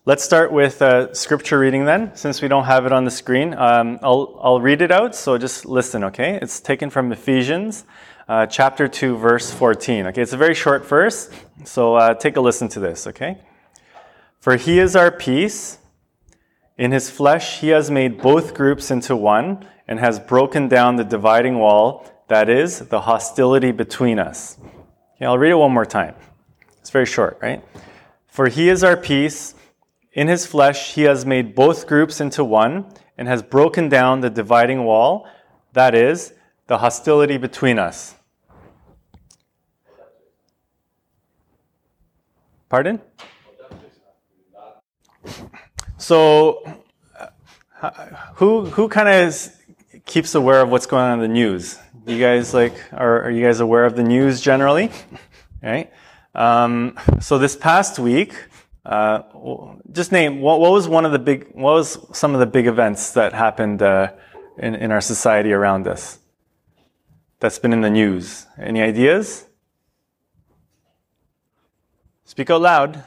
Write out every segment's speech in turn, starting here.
Let's start with scripture reading then, since we don't have it on the screen. I'll read it out, so just listen, okay? It's taken from Ephesians chapter 2, verse 14. Okay, it's a very short verse, so take a listen to this, okay? For he is our peace. In his flesh he has made both groups into one and has broken down the dividing wall, that is, the hostility between us. Okay, I'll read it one more time. It's very short, right? For he is our peace. In his flesh he has made both groups into one and has broken down the dividing wall, that is, the hostility between us. Pardon? So, who kind of keeps aware of what's going on in the news? You guys are you guys aware of the news generally? Right? So this past week, just name what was some of the big events that happened in our society around us that's been in the news? Any ideas? Speak out loud.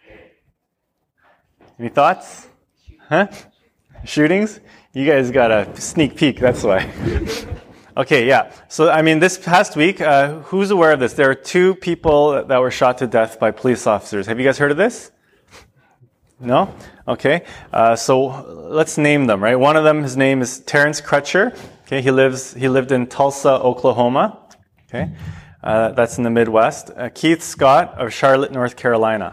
Any thoughts? Huh? Shootings? You guys got a sneak peek, that's why. Okay, yeah. So, I mean, this past week, who's aware of this? There are 2 people that were shot to death by police officers. Have you guys heard of this? No? Okay. So let's name them, right? One of them, his name is Terrence Crutcher. Okay, he lived in Tulsa, Oklahoma. Okay. That's in the Midwest. Keith Scott of Charlotte, North Carolina.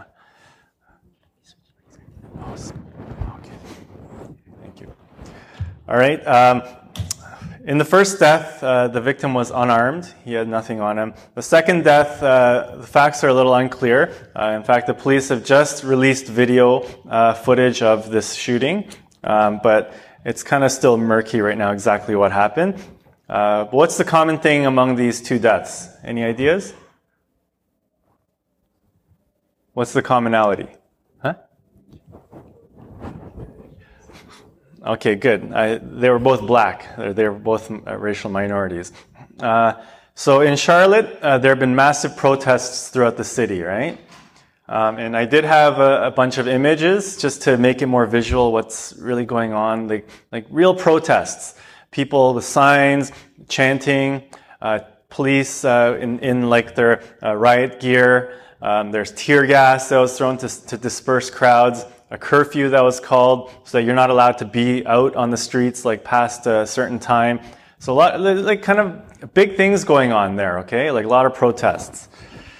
Okay. Thank you. All right. In the first death, the victim was unarmed. He had nothing on him. The second death, the facts are a little unclear. In fact, the police have just released video footage of this shooting, but it's kind of still murky right now exactly what happened. But what's the common thing among these 2 deaths? Any ideas? What's the commonality? Huh? Okay, good. They were both black. They were both racial minorities. So in Charlotte, there have been massive protests throughout the city, right? And I did have a bunch of images just to make it more visual what's really going on, like real protests. People with signs, chanting, police in like their riot gear. There's tear gas that was thrown to disperse crowds. A curfew that was called so that you're not allowed to be out on the streets like past a certain time. So a lot, like kind of big things going on there, okay? Like a lot of protests.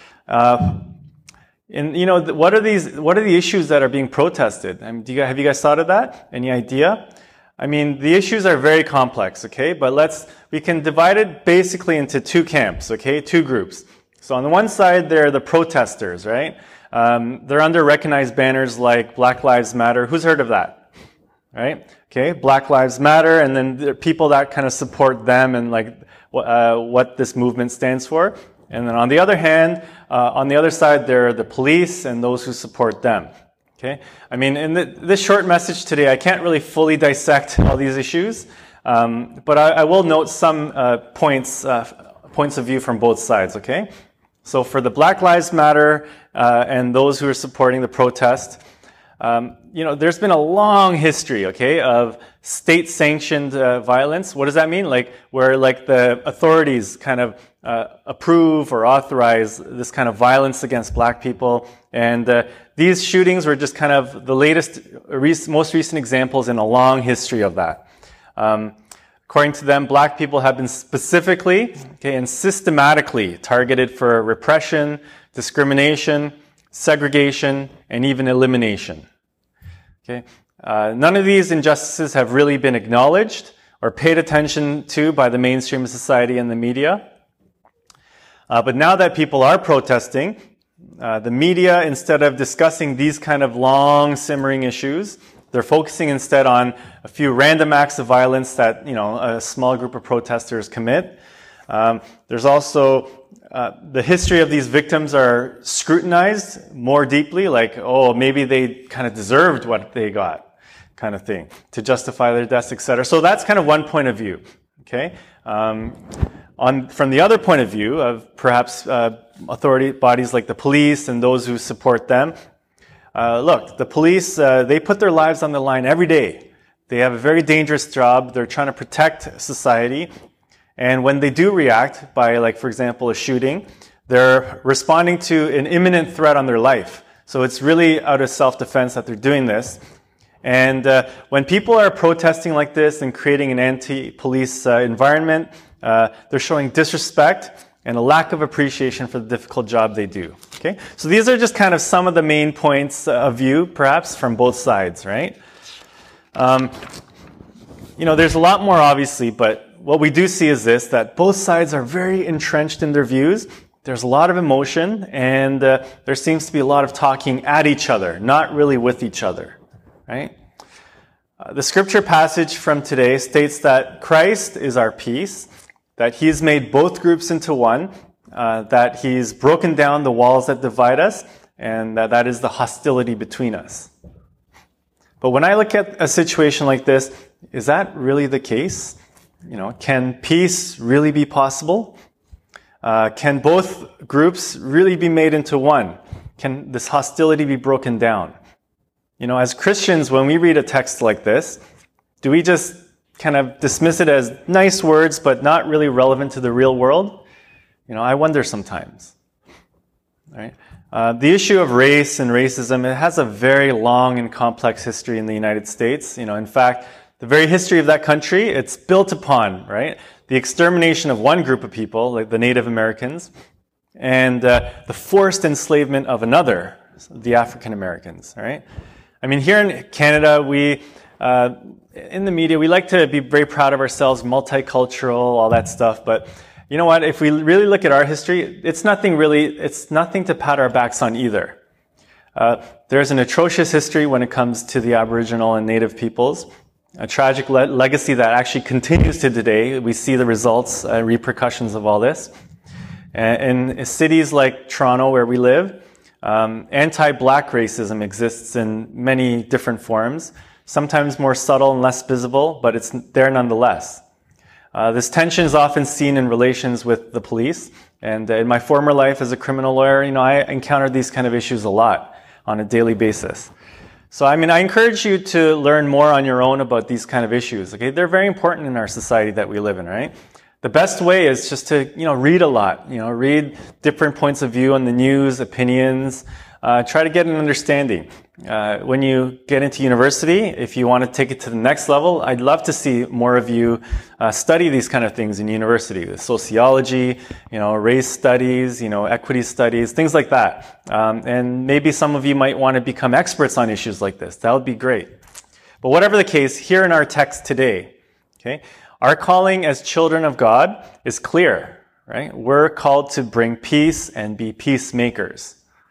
And you know, what are the issues that are being protested? I mean, have you guys thought of that? Any idea? I mean, the issues are very complex, okay? But we can divide it basically into 2 camps, okay? 2 groups. So on the one side, there are the protesters, right? They're under recognized banners like Black Lives Matter. Who's heard of that? Right? Okay, Black Lives Matter, and then there are people that kind of support them and like what this movement stands for. And then on the other hand, on the other side, there are the police and those who support them. Okay? I mean, in this short message today, I can't really fully dissect all these issues, but I will note some points of view from both sides, okay? So for the Black Lives Matter and those who are supporting the protest, you know, there's been a long history, okay, of state-sanctioned violence. What does that mean? Like where like the authorities kind of approve or authorize this kind of violence against black people. And these shootings were just kind of the most recent examples in a long history of that. According to them, black people have been specifically, okay, and systematically targeted for repression, discrimination, segregation, and even elimination. Okay, none of these injustices have really been acknowledged or paid attention to by the mainstream of society and the media. But now that people are protesting, the media, instead of discussing these kind of long simmering issues, they're focusing instead on a few random acts of violence that, you know, a small group of protesters commit. There's also the history of these victims are scrutinized more deeply, like, oh, maybe they kind of deserved what they got, kind of thing, to justify their deaths, etc. So that's kind of one point of view, okay? From the other point of view of perhaps authority bodies like the police and those who support them, Look, the police, they put their lives on the line every day. They have a very dangerous job. They're trying to protect society. And when they do react by, like, for example, a shooting, they're responding to an imminent threat on their life. So it's really out of self-defense that they're doing this. And when people are protesting like this and creating an anti-police environment, they're showing disrespect and a lack of appreciation for the difficult job they do. Okay? So these are just kind of some of the main points of view, perhaps, from both sides, right? There's a lot more, obviously, but what we do see is this, that both sides are very entrenched in their views. There's a lot of emotion, and there seems to be a lot of talking at each other, not really with each other, right? The scripture passage from today states that Christ is our peace, that He's made both groups into one, that He's broken down the walls that divide us, and that is the hostility between us. But when I look at a situation like this, is that really the case? Can peace really be possible? Can both groups really be made into one? Can this hostility be broken down? As Christians, when we read a text like this, do we just kind of dismiss it as nice words, but not really relevant to the real world? I wonder sometimes. Right? The issue of race and racism, it has a very long and complex history in the United States. In fact, the very history of that country, it's built upon, right, the extermination of one group of people, like the Native Americans, and the forced enslavement of another, the African Americans, right? Here in Canada, we, in the media, we like to be very proud of ourselves, multicultural, all that stuff, but you know what? If we really look at our history, it's nothing to pat our backs on either. There's an atrocious history when it comes to the Aboriginal and Native peoples. A tragic legacy that actually continues to today. We see the results, repercussions of all this. In cities like Toronto, where we live, anti-black racism exists in many different forms, sometimes more subtle and less visible, but it's there nonetheless. This tension is often seen in relations with the police, and in my former life as a criminal lawyer, I encountered these kind of issues a lot on a daily basis. So, I encourage you to learn more on your own about these kind of issues, okay? They're very important in our society that we live in, right? The best way is just to, read a lot, read different points of view on the news, opinions, try to get an understanding. When you get into university, if you want to take it to the next level, I'd love to see more of you study these kind of things in university, sociology, race studies, equity studies, things like that. And maybe some of you might want to become experts on issues like this. That would be great. But whatever the case, here in our text today, okay, our calling as children of God is clear, right? We're called to bring peace and be peacemakers.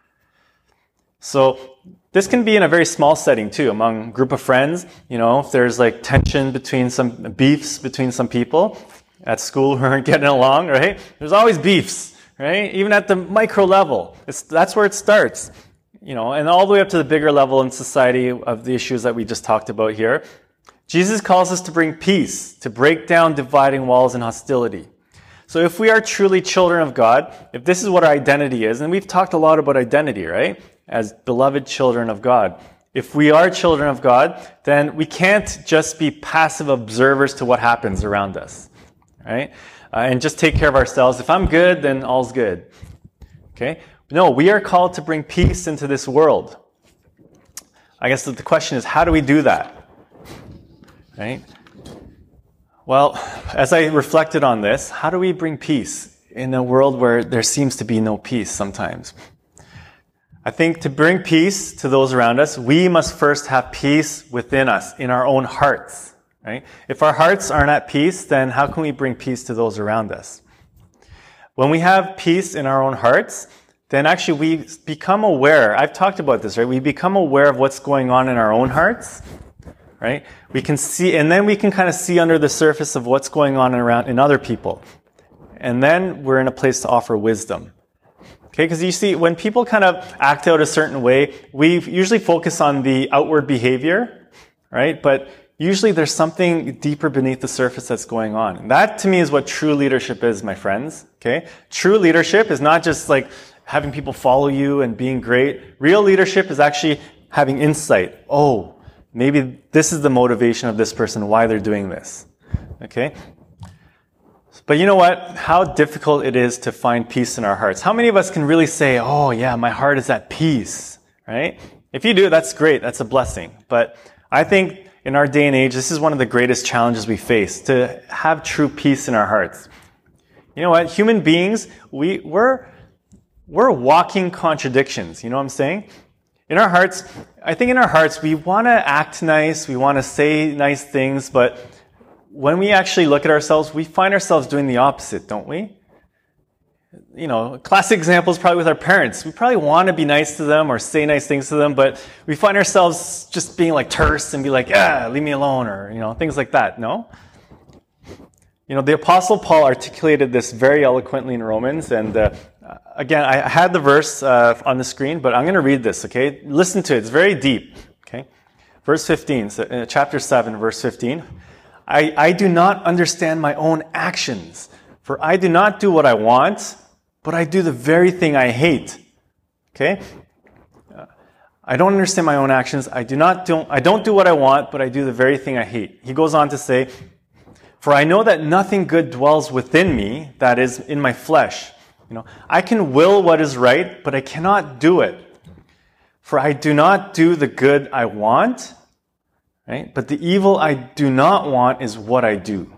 So this can be in a very small setting too, among a group of friends. If there's like tension between some beefs between some people at school who aren't getting along, right? There's always beefs, right? Even at the micro level. That's where it starts. And all the way up to the bigger level in society of the issues that we just talked about here. Jesus calls us to bring peace, to break down dividing walls and hostility. So if we are truly children of God, if this is what our identity is, and we've talked a lot about identity, right? As beloved children of God. If we are children of God, then we can't just be passive observers to what happens around us, right? And just take care of ourselves. If I'm good, then all's good. Okay? No, we are called to bring peace into this world. I guess the question is, how do we do that? Right? Well, as I reflected on this, how do we bring peace in a world where there seems to be no peace sometimes? I think to bring peace to those around us, we must first have peace within us, in our own hearts, right? If our hearts aren't at peace, then how can we bring peace to those around us? When we have peace in our own hearts, then actually we become aware. I've talked about this, right? We become aware of what's going on in our own hearts, right? We can see, and then we can kind of see under the surface of what's going on around in other people. And then we're in a place to offer wisdom. Okay, because you see, when people kind of act out a certain way, we usually focus on the outward behavior, right? But usually there's something deeper beneath the surface that's going on. And that, to me, is what true leadership is, my friends. Okay? True leadership is not just like having people follow you and being great. Real leadership is actually having insight. Oh, maybe this is the motivation of this person, why they're doing this. Okay? But you know what? How difficult it is to find peace in our hearts. How many of us can really say, oh yeah, my heart is at peace, right? If you do, that's great. That's a blessing. But I think in our day and age, this is one of the greatest challenges we face, to have true peace in our hearts. You know what? Human beings, we're walking contradictions. You know what I'm saying? In our hearts, I think in our hearts, we want to act nice, we want to say nice things, but when we actually look at ourselves, we find ourselves doing the opposite, don't we? You know, classic example is probably with our parents. We probably want to be nice to them or say nice things to them, but we find ourselves just being like terse and be like, leave me alone, or, you know, things like that, no? You know, the Apostle Paul articulated this very eloquently in Romans, and again, I had the verse on the screen, but I'm going to read this, okay? Listen to it. It's very deep, okay? Verse 15, so, chapter 7, verse 15. I do not understand my own actions, for I do not do what I want, but I do the very thing I hate. Okay? I don't understand my own actions. I don't do what I want, but I do the very thing I hate. He goes on to say, for I know that nothing good dwells within me, that is, in my flesh. You know, I can will what is right, but I cannot do it. For I do not do the good I want, right? But the evil I do not want is what I do.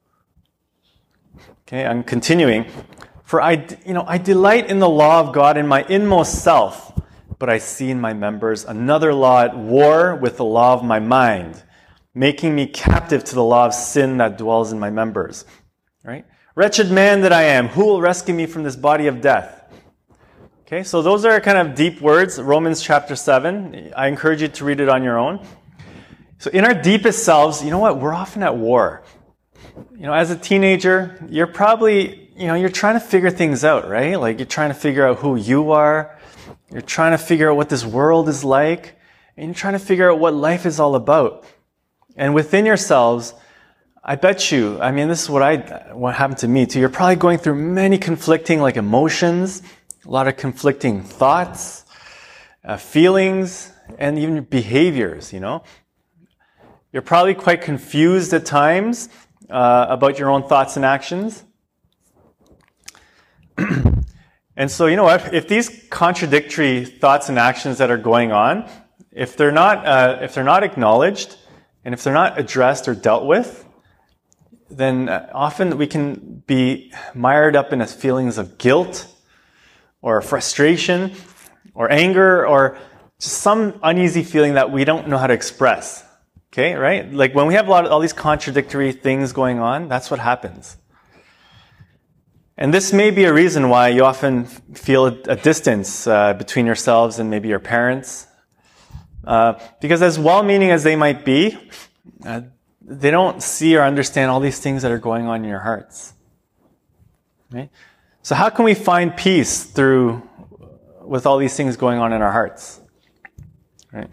Okay, I'm continuing. For I delight in the law of God in my inmost self, but I see in my members another law at war with the law of my mind, making me captive to the law of sin that dwells in my members. Right? Wretched man that I am, who will rescue me from this body of death? Okay, so those are kind of deep words. Romans chapter 7. I encourage you to read it on your own. So in our deepest selves, you know what? We're often at war. You know, as a teenager, you're probably, you're trying to figure things out, right? Like you're trying to figure out who you are. You're trying to figure out what this world is like. And you're trying to figure out what life is all about. And within yourselves, I bet you, this is what happened to me too. You're probably going through many conflicting emotions, a lot of conflicting thoughts, feelings, and even behaviors, You're probably quite confused at times about your own thoughts and actions. And so, you know what? If these contradictory thoughts and actions that are going on, if they're not acknowledged, and if they're not addressed or dealt with, then often we can be mired up in feelings of guilt, or frustration, or anger, or just some uneasy feeling that we don't know how to express. Okay, right? Like when we have all these contradictory things going on, that's what happens. And this may be a reason why you often feel a distance between yourselves and maybe your parents. Because as well-meaning as they might be, they don't see or understand all these things that are going on in your hearts. Right? So how can we find peace with all these things going on in our hearts? Right?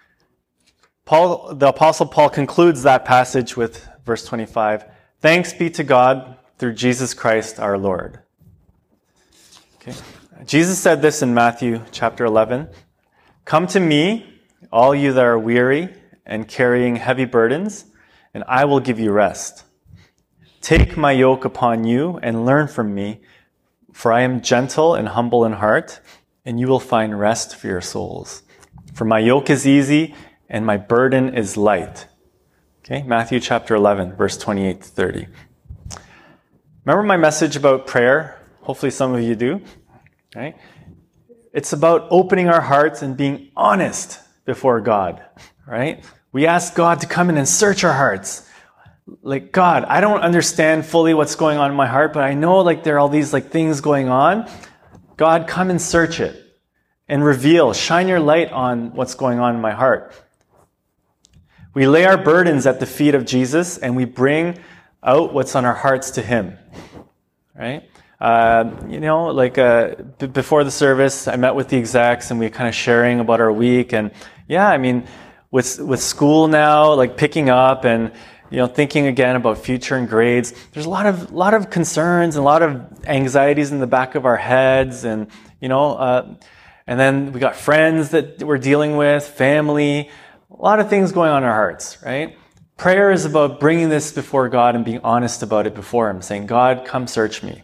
The Apostle Paul concludes that passage with verse 25. Thanks be to God through Jesus Christ our Lord. Okay. Jesus said this in Matthew chapter 11. Come to me, all you that are weary and carrying heavy burdens, and I will give you rest. Take my yoke upon you and learn from me, for I am gentle and humble in heart, and you will find rest for your souls. For my yoke is easy and my burden is light. Okay, Matthew chapter 11, verse 28 to 30. Remember my message about prayer? Hopefully some of you do. Right? It's about opening our hearts and being honest before God. Right? We ask God to come in and search our hearts. Like, God, I don't understand fully what's going on in my heart, but I know there are all these things going on. God, come and search it and reveal, shine your light on what's going on in my heart. We lay our burdens at the feet of Jesus and we bring out what's on our hearts to Him. Right? Before the service, I met with the execs and we kind of sharing about our week. And with school now, picking up and, thinking again about future and grades, there's a lot of concerns and a lot of anxieties in the back of our heads. And, And then we got friends that we're dealing with, family, a lot of things going on in our hearts, right? Prayer is about bringing this before God and being honest about it before Him, saying, God, come search me.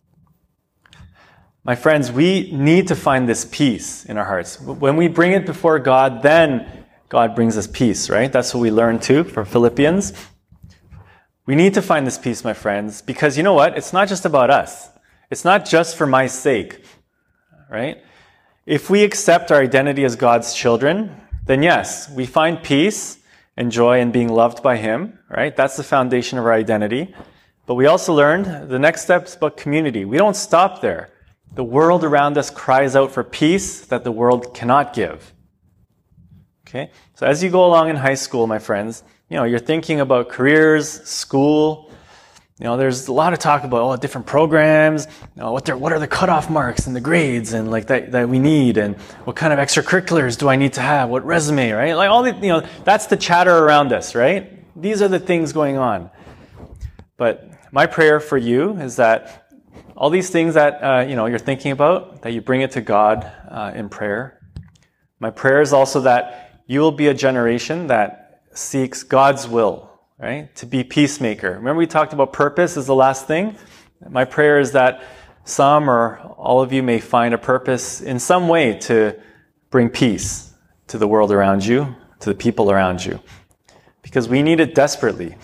My friends, we need to find this peace in our hearts. When we bring it before God, then God brings us peace, right? That's what we learned too from Philippians. We need to find this peace, my friends, because you know what? It's not just about us. It's not just for my sake, right? If we accept our identity as God's children, then yes, we find peace and joy in being loved by Him, right? That's the foundation of our identity. But we also learned the next step is about community. We don't stop there. The world around us cries out for peace that the world cannot give. Okay? So as you go along in high school, my friends, you're thinking about careers, school. There's a lot of talk about different programs, what are the cutoff marks and the grades and like that we need, and what kind of extracurriculars do I need to have, what resume, right? Like all the, that's the chatter around us, right? These are the things going on. But my prayer for you is that all these things that you're thinking about, that you bring it to God in prayer. My prayer is also that you will be a generation that seeks God's will, right? To be peacemaker. Remember we talked about purpose is the last thing? My prayer is that some or all of you may find a purpose in some way to bring peace to the world around you, to the people around you. Because we need it desperately.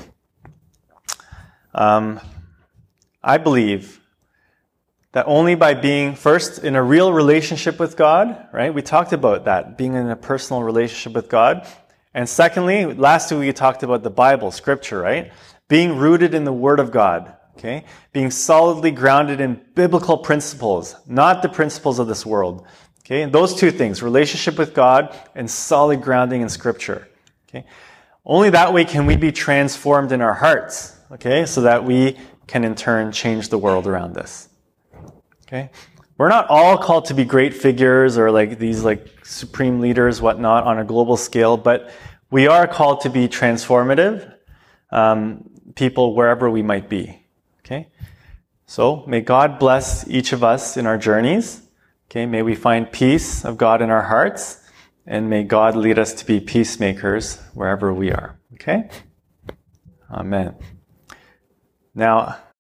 I believe that only by being first in a real relationship with God, right? We talked about that, being in a personal relationship with God. And secondly, lastly, we talked about the Bible, Scripture, right? Being rooted in the Word of God, okay? Being solidly grounded in biblical principles, not the principles of this world, okay? And those two things, relationship with God and solid grounding in Scripture, okay? Only that way can we be transformed in our hearts, okay? So that we can in turn change the world around us. Okay? We're not all called to be great figures or like these like supreme leaders, whatnot, on a global scale, but we are called to be transformative people wherever we might be. Okay? So may God bless each of us in our journeys. Okay? May we find peace of God in our hearts, and may God lead us to be peacemakers wherever we are. Okay? Amen. Now,